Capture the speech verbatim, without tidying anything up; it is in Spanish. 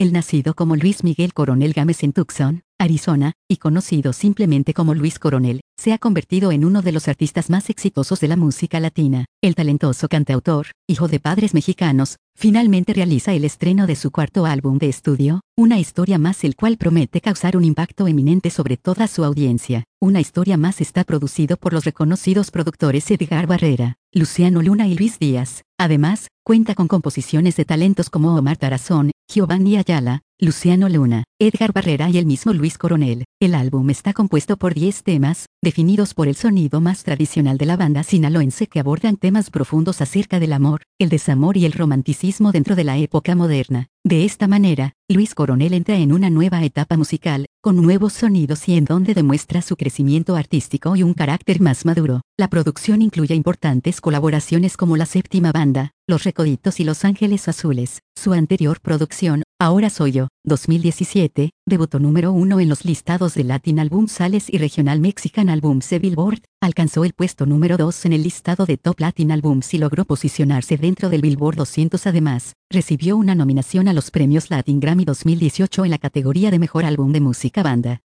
El nacido como Luis Miguel Coronel Gámez en Tucson, Arizona, y conocido simplemente como Luis Coronel, se ha convertido en uno de los artistas más exitosos de la música latina. El talentoso cantautor, hijo de padres mexicanos, finalmente realiza el estreno de su cuarto álbum de estudio, Una historia más, el cual promete causar un impacto eminente sobre toda su audiencia. Una historia más está producido por los reconocidos productores Edgar Barrera, Luciano Luna y Luis Díaz. Además, cuenta con composiciones de talentos como Omar Tarazón, Giovanni Ayala, Luciano Luna, Edgar Barrera y el mismo Luis Coronel. El álbum está compuesto por diez temas, definidos por el sonido más tradicional de la banda sinaloense, que abordan temas profundos acerca del amor, el desamor y el romanticismo dentro de la época moderna. De esta manera, Luis Coronel entra en una nueva etapa musical, con nuevos sonidos y en donde demuestra su crecimiento artístico y un carácter más maduro. La producción incluye importantes colaboraciones como La Séptima Banda, Los Recoditos y Los Ángeles Azules. Su anterior producción, Ahora Soy Yo, dos mil diecisiete, debutó número uno en los listados de Latin Album Sales y Regional Mexican Albums de Billboard, alcanzó el puesto número dos en el listado de Top Latin Albums y logró posicionarse dentro del Billboard doscientos. Además, recibió una nominación a los premios Latin Grammy dos mil dieciocho en la categoría de Mejor Álbum de Música Banda.